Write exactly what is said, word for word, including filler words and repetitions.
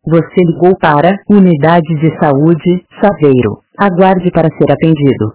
Você ligou para Unidade de Saúde, Saveiro. Aguarde para ser atendido.